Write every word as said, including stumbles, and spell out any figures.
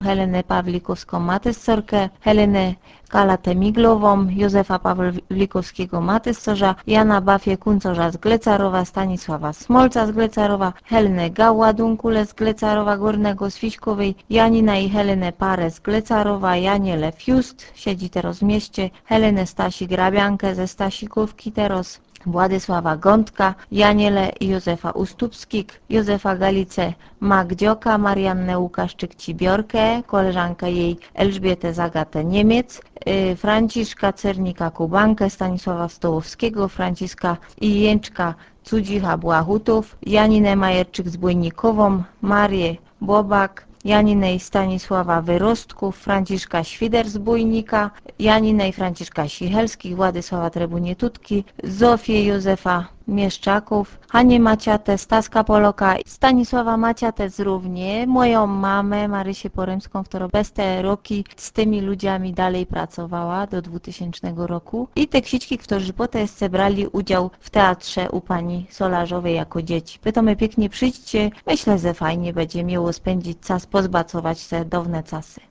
Helenę Pawlikowską-Matyscorkę, Helenę Kalatę-Miglową, Józefa Pawlikowskiego-Matyscorza, Jana Bafię-Kuncorza z Glecarowa, Stanisława Smolca z Glecarowa, Helenę Gałładunkule z Glecarowa Górnego z Fiśkowej, Janina i Helenę Parę z Glecarowa, Janielę Fiust, siedzi teraz w mieście, Helenę Stasi-Grabiankę ze Stasikówki teraz, Władysława Gądka, Janielę i Józefa Ustupskik, Józefa Galicę Magdzioka, Mariannę Łukaszczyk-Cibiorkę, koleżankę jej Elżbietę Zagatę Niemiec, yy, Franciszka Cernika Kubankę, Stanisława Stołowskiego, Franciszka Ijęczka Cudzicha Błachutów, Janinę Majerczyk z Błynnikową, Marię Bobak, Janinę i Stanisława Wyrostków, Franciszka Świder z Bójnika, Janinę i Franciszka Sichelskich, Władysława Trebunietutki, Zofię Józefa Mieszczaków, Hanię Maciatę, Staska Poloka, Stanisława Maciatę z Równie, moją mamę Marysię Poremską, która bez te roki z tymi ludziami dalej pracowała do dwutysięcznego roku i te ksiczki, którzy potem brali udział w teatrze u pani Solarzowej jako dzieci. Pytamy pięknie przyjdźcie, myślę, że fajnie będzie miło spędzić czas, pozbacować se dawne czasy.